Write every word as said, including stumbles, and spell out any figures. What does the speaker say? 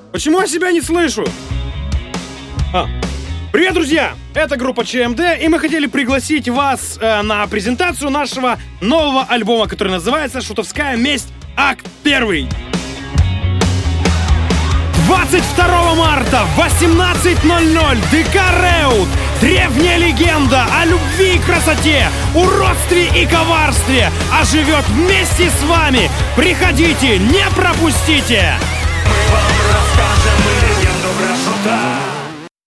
Почему я себя не слышу? А. Привет, друзья! Это группа ЧМД, и мы хотели пригласить вас э, на презентацию нашего нового альбома, который называется «Шутовская месть. Акт первый». двадцать второго марта в восемнадцать ноль ноль ДК Реут. Древняя легенда о любви и красоте, уродстве и коварстве оживет вместе с вами. Приходите, не пропустите! Мы вам расскажем легенду про Шута.